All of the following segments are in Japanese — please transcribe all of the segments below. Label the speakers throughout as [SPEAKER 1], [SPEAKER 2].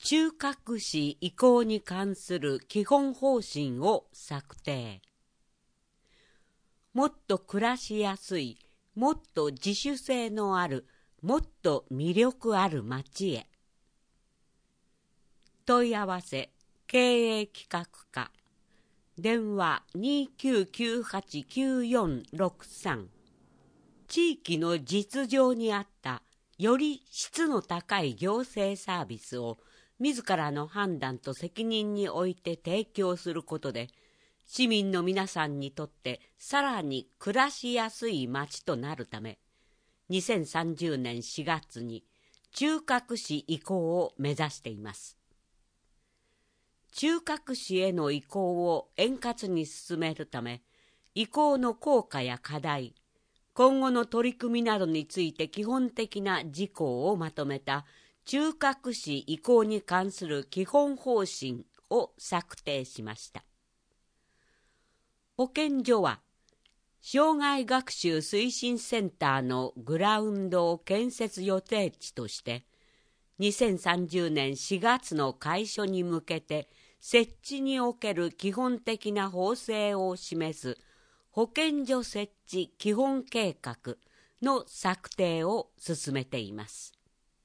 [SPEAKER 1] 中核市移行に関する基本方針を策定。もっと暮らしやすい、もっと自主性のある、もっと魅力ある町へ。問い合わせ経営企画課、電話29989463。地域の実情に合ったより質の高い行政サービスを自らの判断と責任において提供することで、市民の皆さんにとってさらに暮らしやすい町となるため、2030年4月に中核市移行を目指しています。中核市への移行を円滑に進めるため、移行の効果や課題、今後の取り組みなどについて基本的な事項をまとめた中核市移行に関する基本方針を策定しました。保健所は、障害学習推進センターのグラウンドを建設予定地として、2030年4月の開所に向けて設置における基本的な法制を示す保健所設置基本計画の策定を進めています。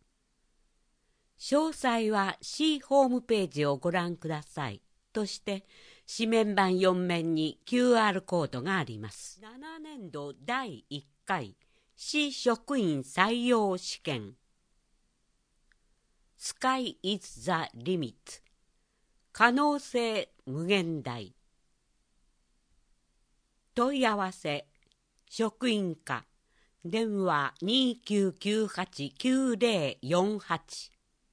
[SPEAKER 1] 詳細は市ホームページをご覧くださいとして、紙面板4面に QR コードがあります。7年度第1回市職員採用試験。Sky is the limit。可能性無限大。問い合わせ職員課、電話29989048。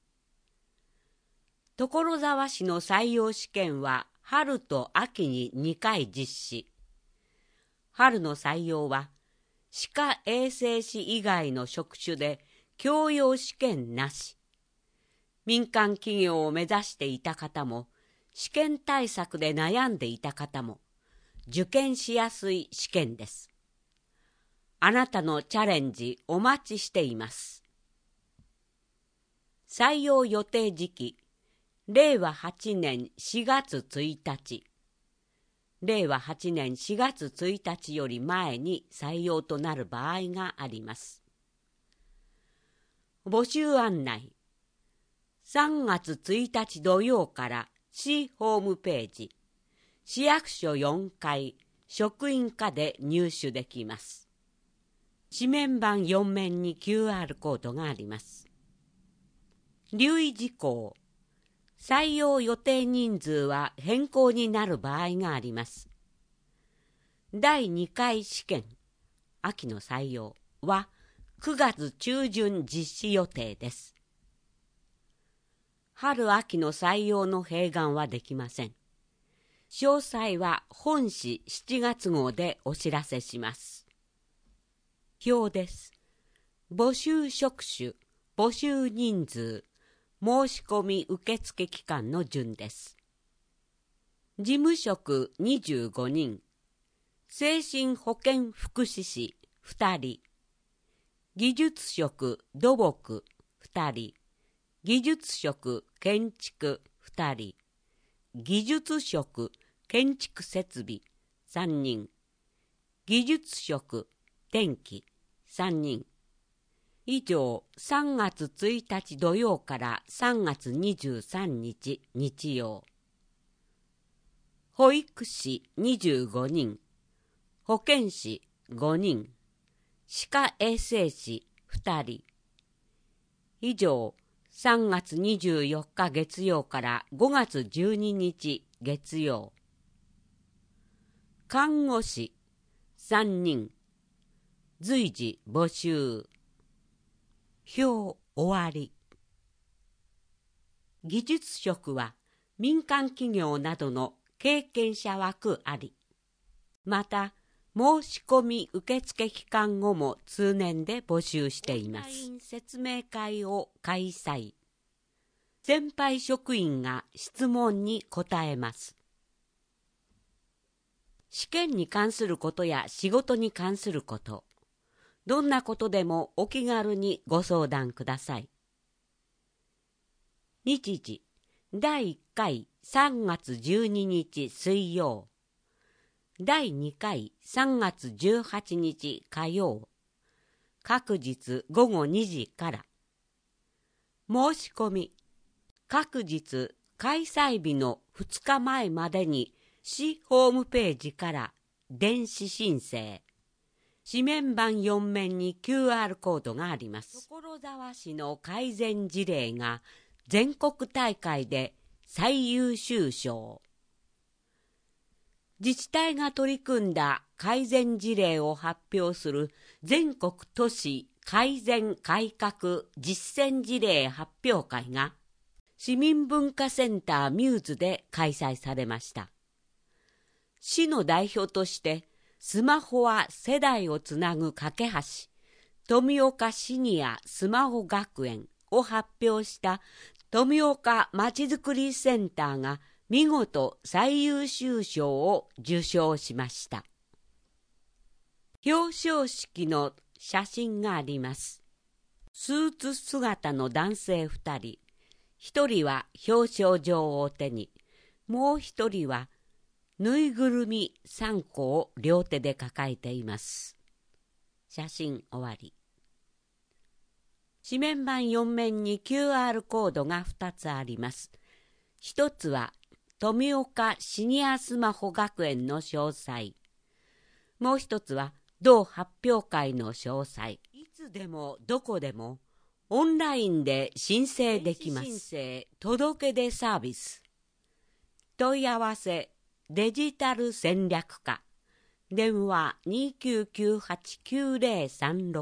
[SPEAKER 1] 所沢市の採用試験は春と秋に2回実施。春の採用は歯科衛生士以外の職種で教養試験なし。民間企業を目指していた方も、試験対策で悩んでいた方も受験しやすい試験です。あなたのチャレンジお待ちしています。採用予定時期、令和8年4月1日。令和8年4月1日より前に採用となる場合があります。募集案内。3月1日土曜から市ホームページ、市役所4階職員課で入手できます。紙面板4面に QR コードがあります。留意事項。採用予定人数は変更になる場合があります。第2回試験、秋の採用は9月中旬実施予定です。春秋の採用の併願はできません。詳細は本誌7月号でお知らせします。表です。募集職種、募集人数、申し込み受付期間の順です。事務職25人、精神保健福祉士2人、技術職土木2人、技術職建築2人、技術職建築設備3人、技術職電気3人。以上、3月1日土曜から3月23日日曜。保育士25人、保健師5人、歯科衛生士2人。以上、3月24日月曜から5月12日月曜。看護師3人、随時募集。表終わり。技術職は民間企業などの経験者枠あり。また、申し込み受付期間後も通年で募集しています。オンライン説明会を開催。先輩職員が質問に答えます。試験に関することや仕事に関すること、どんなことでもお気軽にご相談ください。 日時第1回3月12日水曜、第2回3月18日火曜、各日午後2時から。申し込み、各日開催日の2日前までに市ホームページから電子申請。紙面板4面に QR コードがあります。所沢市の改善事例が全国大会で最優秀賞。自治体が取り組んだ改善事例を発表する全国都市改善改革実践事例発表会が市民文化センターミューズで開催されました。市の代表としてスマホは世代をつなぐ架け橋、富岡シニアスマホ学園を発表した富岡まちづくりセンターが見事最優秀賞を受賞しました。表彰式の写真があります。スーツ姿の男性2人、1人は表彰状を手に、もう1人はぬいぐるみ3個を両手で抱えています。写真終わり。紙面板4面に QR コードが2つあります。1つは富岡シニアスマホ学園の詳細。もう1つは同発表会の詳細。いつでもどこでもオンラインで申請できます。申請届け出サービス。問い合わせデジタル戦略課、電話 2998-9036。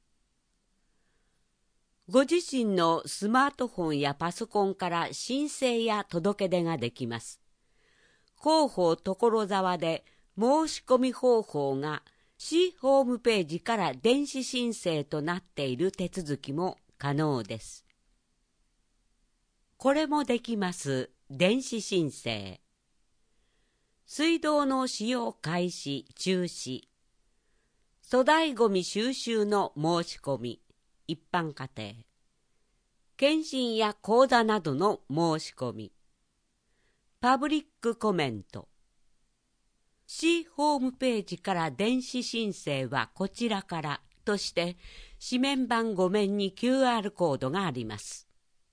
[SPEAKER 1] ご自身のスマートフォンやパソコンから申請や届け出ができます。広報所沢で申し込み方法が市ホームページから電子申請となっている手続きも可能です。これもできます。電子申請。水道の使用開始・中止、粗大ごみ収集の申し込み、一般家庭、検診や講座などの申し込み、パブリックコメント。市ホームページから電子申請はこちらからとして紙面板5面に QR コードがあります。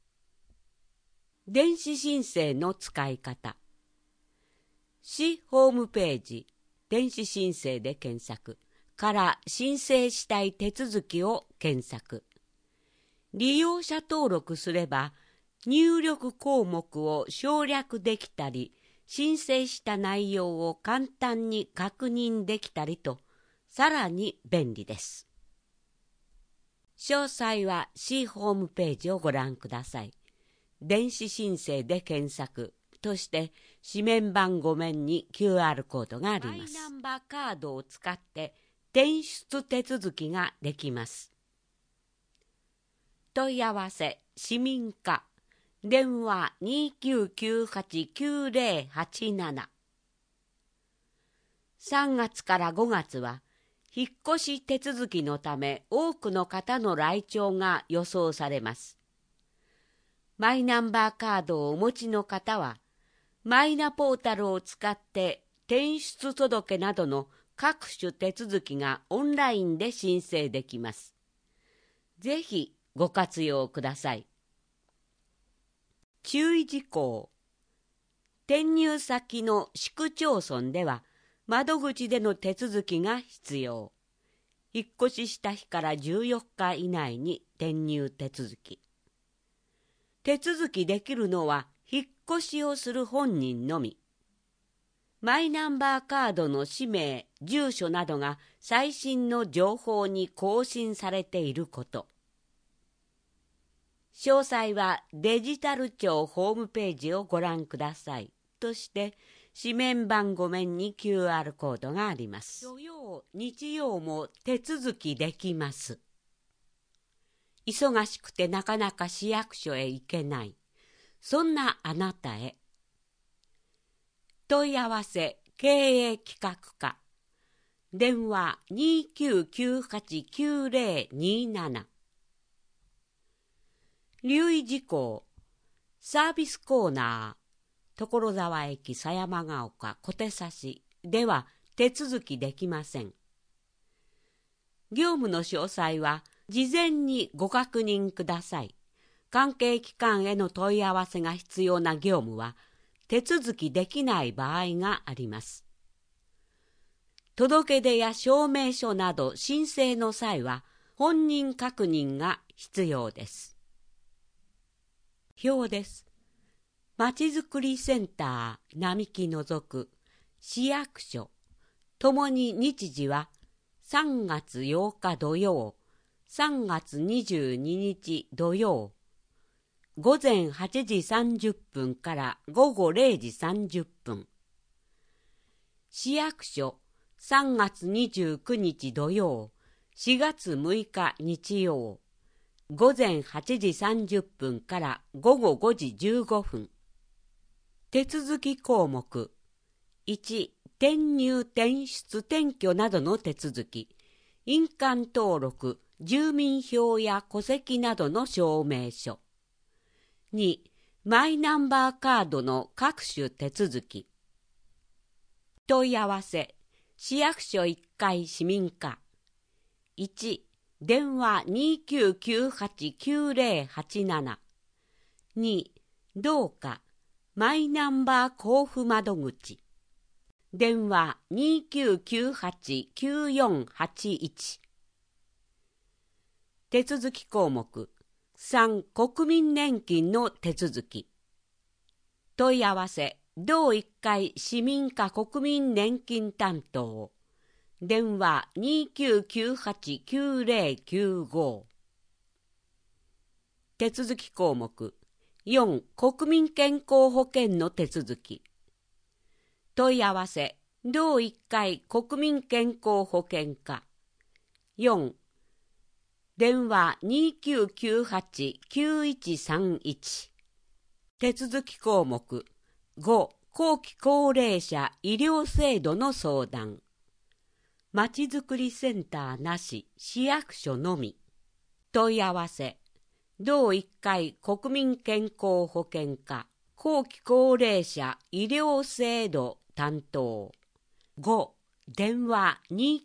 [SPEAKER 1] 電子申請の使い方。市ホームページ、電子申請で検索から申請したい手続きを検索。利用者登録すれば入力項目を省略できたり、申請した内容を簡単に確認できたりと、さらに便利です。詳細は市ホームページをご覧ください。電子申請で検索として紙面板5面に QR コードがあります。マイナンバーカードを使って転出手続きができます。問い合わせ市民課、電話 2998-9087。3月から5月は引っ越し手続きのため多くの方の来庁が予想されます。マイナンバーカードをお持ちの方はマイナポータルを使って転出届などの各種手続きがオンラインで申請できます。ぜひご活用ください。注意事項。転入先の市区町村では窓口での手続きが必要。引っ越しした日から14日以内に転入手続き。手続きできるのは引っ越しをする本人のみ。マイナンバーカードの氏名、住所などが最新の情報に更新されていること。詳細はデジタル庁ホームページをご覧くださいとして紙面板5面に QR コードがあります。土曜、日曜も手続きできます。忙しくてなかなか市役所へ行けない。そんなあなたへ。問い合わせ経営企画課、電話 2998-9027。留意事項。 サービスコーナー、所沢駅狭山ヶ丘小手差しでは手続きできません。業務の詳細は事前にご確認ください。関係機関への問い合わせが必要な業務は手続きできない場合があります。届け出や証明書など申請の際は本人確認が必要です。表です。まちづくりセンター並木除く市役所ともに日時は3月8日土曜、3月22日土曜、午前8時30分から午後0時30分。市役所3月29日土曜、4月6日日曜、午前8時30分から午後5時15分。手続き項目1、転入転出転居などの手続き、印鑑登録、住民票や戸籍などの証明書。2、マイナンバーカードの各種手続き。問い合わせ、市役所1階市民課。1、電話 2998-9087。2、どうか、マイナンバー交付窓口。電話 2998-9481。手続き項目3、国民年金の手続き。問い合わせ、同1階市民課国民年金担当。電話 2998-9095。手続き項目4、国民健康保険の手続き。問い合わせ、同1階国民健康保険課。4、電話 2998-9131。手続き項目5、後期高齢者医療制度の相談。まちづくりセンターなし、市役所のみ。問い合わせ、同1階国民健康保険課後期高齢者医療制度担当。5、電話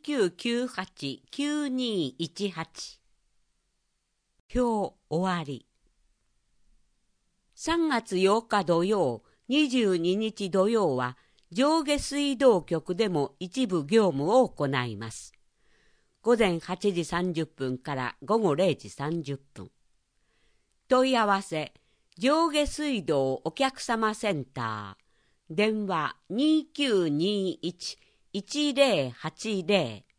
[SPEAKER 1] 2998-9218。表終わり。3月8日土曜、22日土曜は上下水道局でも一部業務を行います。午前8時30分から午後0時30分。問い合わせ、上下水道お客様センター。電話 2921-1080。